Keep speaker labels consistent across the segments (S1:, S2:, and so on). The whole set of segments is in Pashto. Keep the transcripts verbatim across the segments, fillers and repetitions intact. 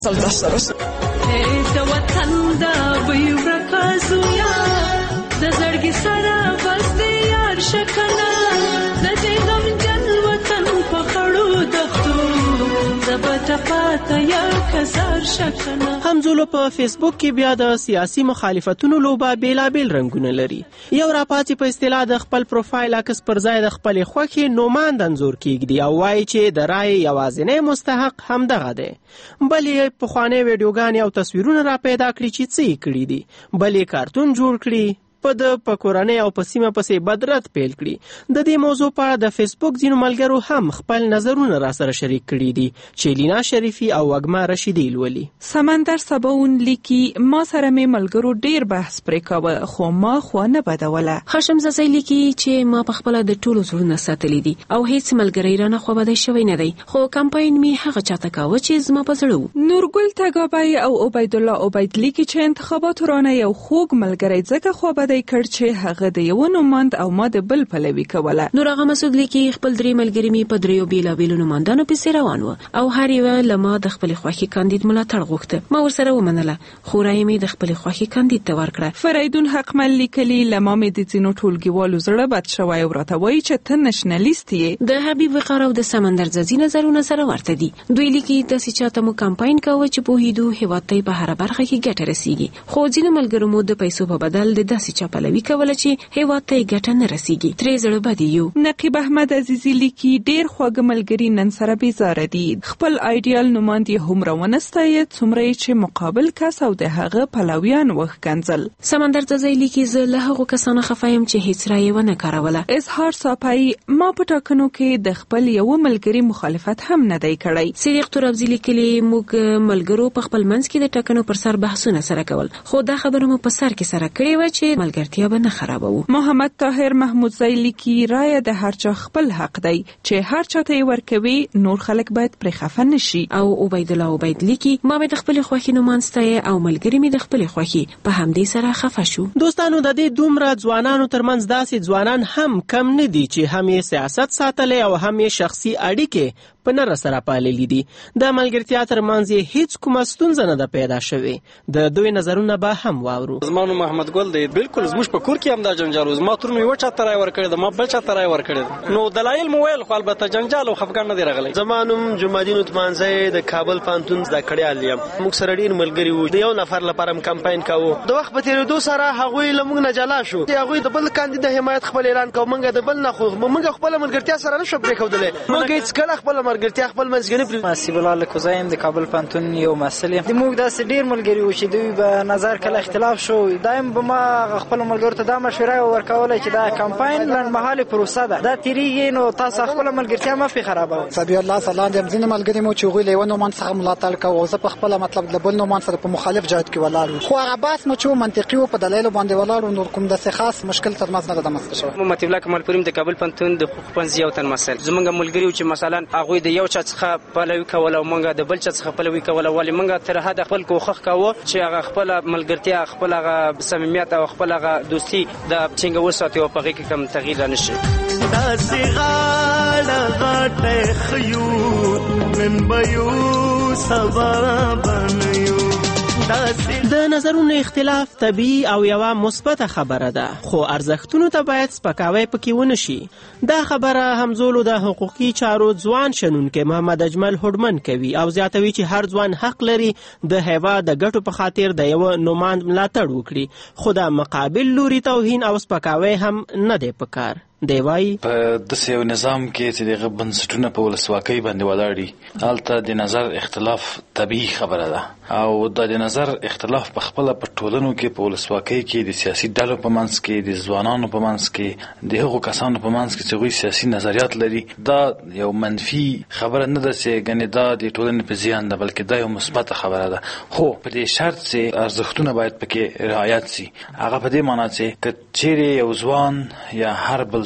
S1: د وطن د وی ورکازویا د زړګي سره بس دی یار شکنه د دې غم جن وطن په خړو دښتو د بټپاته یا کسر شکنه.
S2: همزولو په فیسبوک کې بیا د سیاسي مخالفتونو لوبه بیلابیل رنگونه لري. یو راپاتې په اصطلاح د خپل پروفایل عکس پر ځای د خپل خوښې نوماند انځور کیږدي او وایي چې د رای یوازینی مستحق همدغه دی. بلې پخوانۍ ویډیوګانې او تصویرونه را پیدا کړي چې څه یې کړي دي. بلې کارتون جوړ کړي په د پکورنۍ او په سیمه پسې بدرت پیل کړي. د دې موضوع په اړه د فیسبوک ځینو ملګرو هم خپل نظرونه را سره شریک کړي دي چې لینا شریفي او وږمه رشیدي لولي.
S3: سمندر سباون لیکي ما سره مې ملګرو ډیر بحث پرې کاوه خو ما خو نه بدوله.
S4: خشم ززی لیکي چې ما په خپل د ټولو زړونه ساتلي دي او هیڅ ملګری رانه خو بدای شوی نه دی خو کمپاین می هغه چاته کاوه چې زما په زړه.
S3: نورګل تګابای او عبید الله عبید لیکي چې انتخابات رانه یو خوږ ملګری ځکه خو بدای کړ چې هغه د یو نوماند او ما د بل پلوي کوله.
S4: نور هغه مسعود لیکي خپل درې ملګری می په دریو بیلابیلو نوماندانو پسې روان و او هر یو له ما د خپل خوښي کاندید ملاتړ غوښته. ما ورسره ومنله خو رای می د خپل خوښي کاندید ته ورکړه.
S3: فریدون حقمل لیکلي لما می د ځینو ټولګیوالو زړه بد شوی او راته وایي چې ته نشنلیست یې.
S4: د حبیب وقار او د سمندر ززی نظرونه سره ورته دي. دوی لیکي داسې چاته مو کمپاین کاوه چې پوهیدو هیواد ته په هر برخه کې ګټه رسیږي خو ځینو ملګرو مو د پیسو په بدل د داسې چا پلوي کوله چې هیواد ته ګټه نه رسیږي. ترې زړه بد یو.
S3: نقیب احمد عزیزی لیکي ډیر خوږ ملګری نن سره بیزاره دي. خپل ایډیال نوماند یې هومره ونستایه څومره چې مقابل کس او د هغه پلویان وښکنځل.
S4: سمندر ززی لیکي زه له هغو کسانو خفه یم چې هیڅ رای ونه کاروله.
S3: اظهار صافی ما په ټاکنو کې د خپل یو ملګری مخالفت هم نه دی کړی.
S4: صدیق ترابزی لیکلي موږ ملګرو په خپل منځ کې د ټاکنو پر سر بحثونه سره کول خو دا خبره مو په سر کې سره کړې و چې ملګرتیا به نه خرابوو.
S3: محمد طاهر محمودزی لیکي رایه د هر چا خپل حق دی چې هر چا ته ورکوي نور خلک باید پرې خفه نشي.
S4: او عبید الله عبید لیکي ما به د خپل خوښي نومانستای او ملګری می د خپل خوښي په همدې سره خفه شو.
S2: دوستانو د دې دومره ځوانانو ترمنځ داسې ځوانان هم کم نه دي چې هم یې سیاست ساتلې او هم یې شخصي اړیکې په نر سره پاللې دي. د ملګرتیا ترمنځ یې هیڅ کومه ستونزه نه ده پیدا شوې. د دوی نظرونه به هم واورو.
S5: زمانو محمد ګل دی بالکل زموږ په کور کې هم دا جنجال زما تر نو یو چا ترای ور کړی د ما بل چا ترای ور کړی نو دلایل مو ویل خو البته جنجال او خفګان نه دی راغلی.
S6: زمانم جمعدین عثمانزی د کابل پانتون د کړیال یم موږ سره ډیر ملګری وو د یو نفر لپاره کمپاین کاوه د وخت په تیریدو سره هغه لمغ نه جلا شو هغه د بل کاندید حمایت خپل اعلان کوم موږ د بل نه خو موږ خپل ملګرتیا سره نشو پرې کولای موږ هیڅ کله خپل ملګرتیا خپل منځګنی پر
S7: نصیب الله کوزایم د کابل پانتون یو مسئله د موږ داسې ډیر ملګری وو چې دوی به نظر کله اختلاف شو دایم به ما خپل ملګرو ته دا مشوره ورکوله چې دا کمپاین لنډمهاله پروسه ده دا تیریږي نو تاسو خپل ملګرتیا ما په خرابوي.
S8: صبی الله سلام دې ځینې ملګری مو چې غوي له ونه مان څخه ملاتړ کوي زه په خپل مطلب د بل نو مان سره په مخالف جهت کې ولاړ خو هغه باس مو چې منطقي او په دلایل باندې ولاړ نور کوم د خاص مشکل تر مزه نه ده مسله شو.
S5: محمد الله کمال پریم د کابل پانتون د حقوق پنځه یو تن مسل زمونږ ملګری چې مثلا هغه د یو چا څخه پلوي کول او مونږ د بل چا څخه پلوي کول ولې مونږ تر حد خپل کوخخ کاوه چې هغه خپل ملګرتیا خپل هغه صمیمیت او خپل هغه دوستي د څنګه وساتي او په هغه کې کم تغییر نشي.
S1: داسې غاړه غاټه خيو نن بيو سبا بنيو.
S2: د نظرونو اختلاف طبیعي او یوه مثبته خبره ده خو ارزښتونو ته باید سپکاوی پکې ونه شي. دا خبره همزولو د حقوقي چارو ځوان شنونکی محمد اجمل هوډمن کوي او زیاتوي چې هر ځوان حق لري د هیواد د ګټو په خاطر د یو نوماند ملاتړ وکړي خو د مقابل لوري توهین او سپکاوی هم نه دی پکار. دی وايي
S9: په داسې یو نظام کې چې دغه بنسټونه په ولسواکۍ باندې ولاړ دي هلته د نظر اختلاف طبیعي خبره ده او د نظر اختلاف په خپله په ټولنو کې په ولسواکۍ کې د سیاسي ډلو په منځ کې د ځوانانو په منځ کې د هغو کسانو په منځ کې چې هغوی سیاسي نظریات لري دا یو منفي خبره نه ده چې ګنې دا د ټولنې په زیان ده بلکې دا یو مثبته خبره ده خو په دې شرط چې ارزښتونه باید پکې رعایت شي. هغه په دې معنی چې که چیرې یو ځوان یا هر بل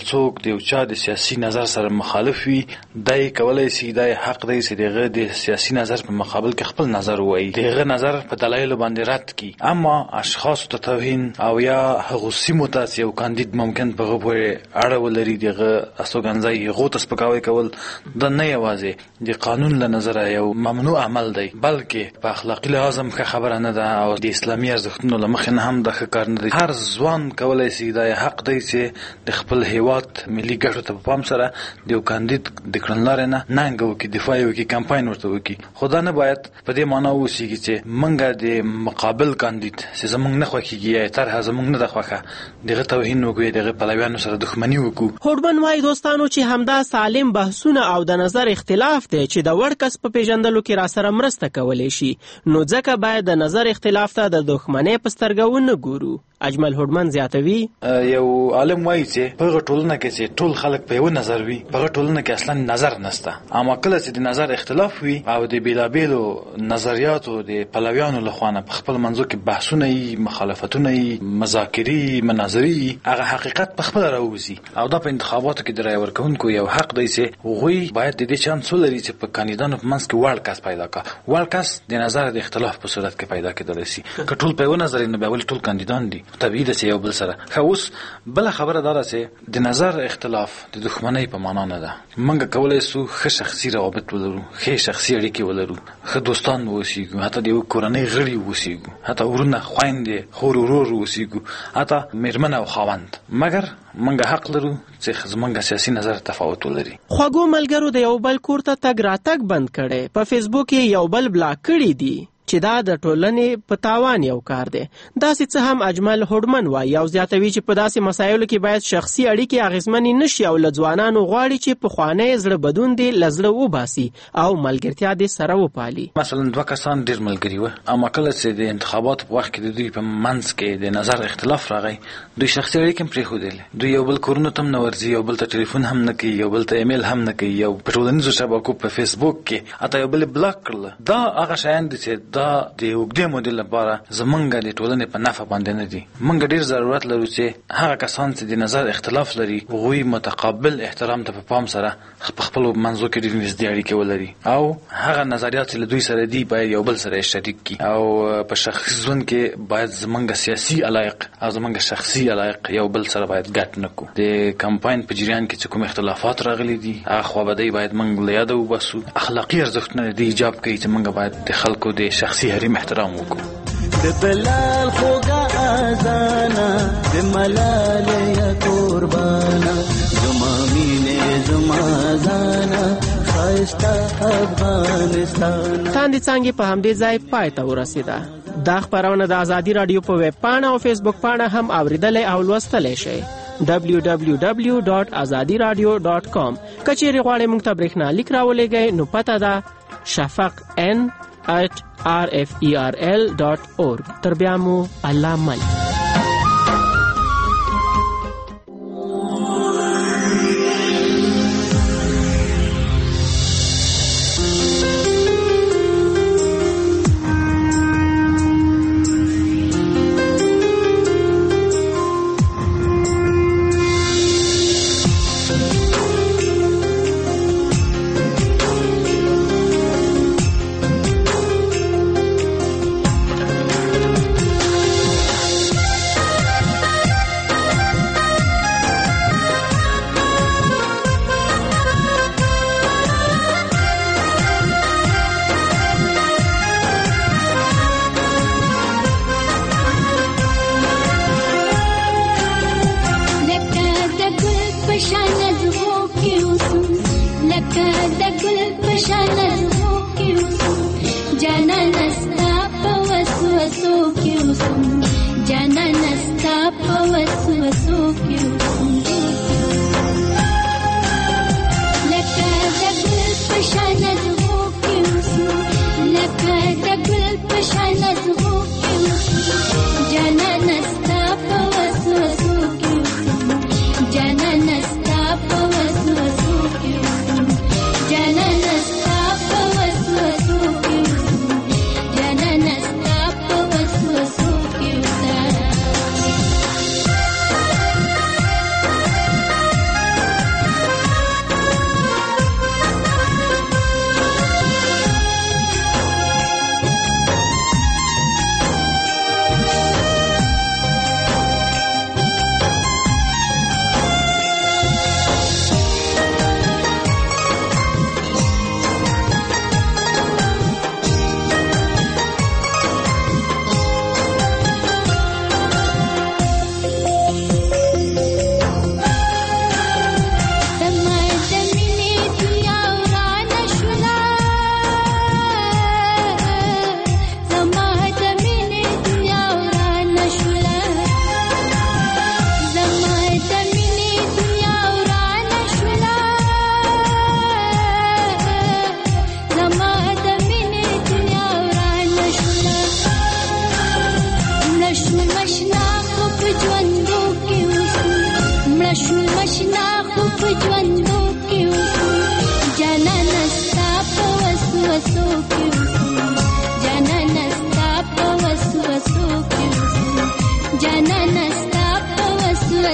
S9: څوک د یو چا د سیاسي نظر سره مخالف وي دای کولای شي دای حق دی چې دغه د سیاسي نظر په مقابل کې خپل نظر وایي دغه نظر په دلایل باندې رد کی اما اشخاص ته توهین او یا هغه سیمو ته یو کاندید ممکن په غوړې اړه ولري دغه استوګنځي غوته سپکاوي کول د نه یوازې د قانون له نظر یو ممنوع عمل دی بلکې په اخلاقی لحاظ هم خبره نه ده او د اسلامي ارزښتونو له مخې نه هم د ښه کار نه دی هر ځوان کولای شي د حق دی چې د خپل هیواد ملي ګټو ته په پام سره د یو کاندید د کړنلارې نه ننګ وکړي دفاع وکړي کمپاین ورته وکړي خو دا نه باید په دې معنا واوسېږي چې موږ د مقابل کاندید چې زموږ نه خوښېږي یا طرحه زموږ نه ده خوښه دغه توهین وکړو دغه پلویانو سره دښمني وکړو.
S2: هوډمن وایي دوستانو چې همدا سالم بحثونه او د نظر اختلاف دی چې د وړ کس په پیژندلو کې را سره مرسته کولی شي نو ځکه باید د نظر اختلاف ته د دښمنۍ په سترګه ونه ګورو. اجمل هوډمن زیاتوي
S9: یو عالم وایي چې په ټولنه کې چې ټول خلک په یو نظر وي په ټولنه کې اصلا نظر نشته اما کله چې د نظر اختلاف وي او د بیلابیلو نظریاتو د پلویانو لخوا په خپل منځو کې بحثونه وي مخالفتونه وي مذاکرې مناظرې هغه حقیقت په خپل راوځي او دا په انتخاباتو کې د رای ورکوونکو یو حق دی چې غوی باید د دې چانس ولري چې په کاندیدانو په منځ کې وړ کس پیدا کړي وړ کس د نظر د اختلاف په صورت کې پیدا کېدلی شي که ټول په یو نظر نه به ول ټول کاندیدان دي طبیعي ده چې یو بل سره خو اوس بل خبره دا ده چې د نظر اختلاف د دښمنۍ په معنا نه ده موږ کولای شو ښه شخصي روابط ولرو ښه شخصي اړیکې ولرو ښه دوستان واوسېږو حتی د یو کورنۍ غړي واوسېږو حتی ورونه خویندې خور ورور واوسېږو حتی مېرمن او خاوند مګر موږ حق لرو چې زموږ سیاسي نظر تفاوت ولري.
S2: خواږو ملګرو د یو بل کور ته تګ راتګ بند کړي په فیسبوک کې یو بل بلاک کړي دي چې دا د ټولنې په تاوان یو کار دی. داسې څه هم اجمل هوډمن وایي او زیاتوي چې په داسې مسایلو کې باید شخصي اړیکې اغېزمنې نشي او له ځوانانو غواړي چې پخوانی زړه بدون دې له زړه وباسي او ملګرتیا دې سره وپالي.
S9: مثلا دوه کسان ډېر ملګري وو اما کله چې د انتخاباتو په وخت کې د دوی په منځ کې د نظر اختلاف راغی دوی شخصي اړیکې هم پرېښودلې دوی یو بل کورونو ته هم نه ورځي یو بل ته ټلیفون هم نه کوي یو بل ته ایمیل هم نه کوي یو په ټولنیزو شبکو په فیسبوک کې حتی یو بل بلاک کړل دا هغه شیان دي چې دا د اوږدې مودې لپاره زمونږ د ټولنې په نفع باندې نه دي موږ ډېر ضرورت لرو چې هغه کسان چې د نظر اختلاف لري هغوی متقابل احترام ته په پام سره په خپلو منځو کې ډېر نږدې اړیکې ولري او هغه نظریات چې له دوی سره دي باید یو بل سره شریک کړي او په شخصي ژوند کې باید زمونږ سیاسي علایق او زمونږ شخصي علایق یو بل سره باید ګډ نه کړو. د کمپاین په جریان کې چې کوم اختلافات راغلي دي هغه خوابدۍ باید موږ له یاده وباسو اخلاقي ارزښتونه د ایجاب کوي چې موږ باید د خلکو د شخصي حریم احترام وکړو.
S10: د بلال خوږه اذانه د ملال یا قربانه زما مینې زما ځانه ښایسته افغانستان.
S2: تاندې څانګې په همدې ځای پای ته ورسېده. دا خپرونه د ازادي راډیو په ویب پاڼه او فیسبوک پاڼه هم اوریدلی او لوستلی شئ. دبلیو دبلیو دبلیو ډاټ ازادي راډیو ډاټ کام کچېرې غواړئ موږ ته برېښنالیک راولېږئ نو پته ده شفق ان at r f e r l dot org. تر بیا مو الله مل.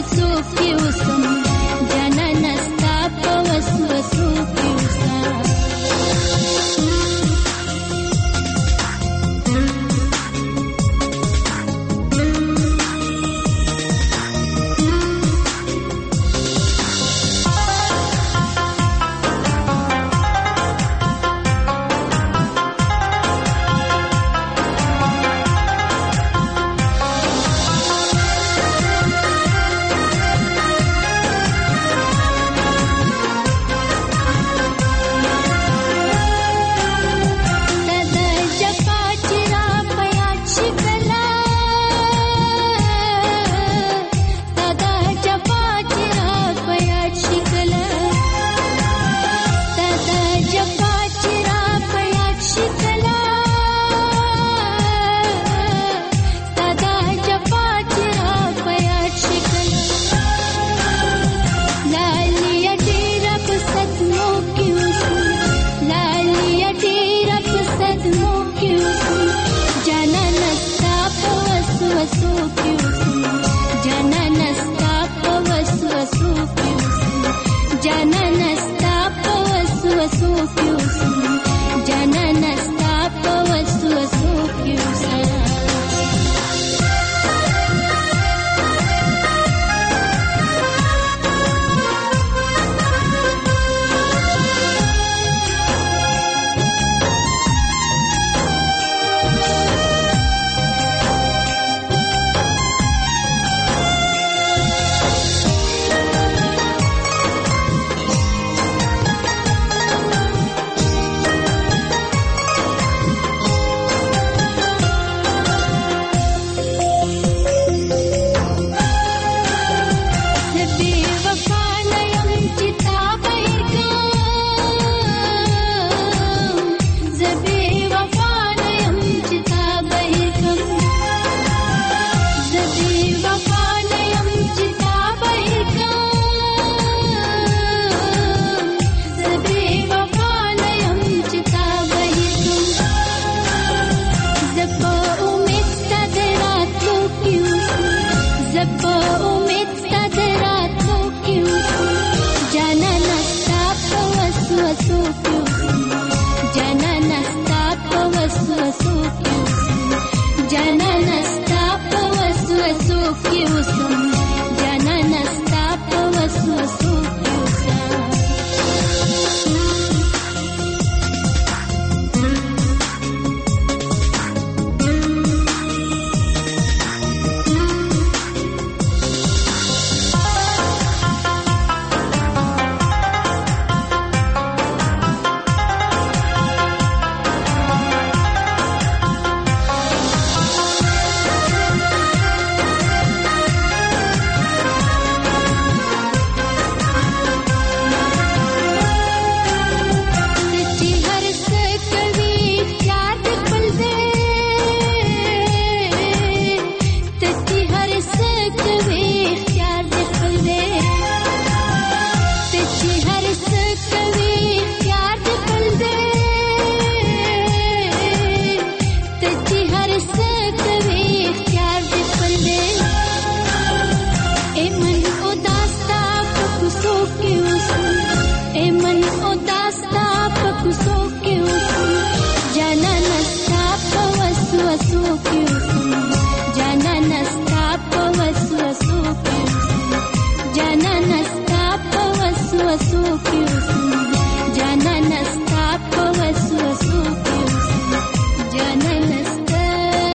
S11: تعصب کې اوسه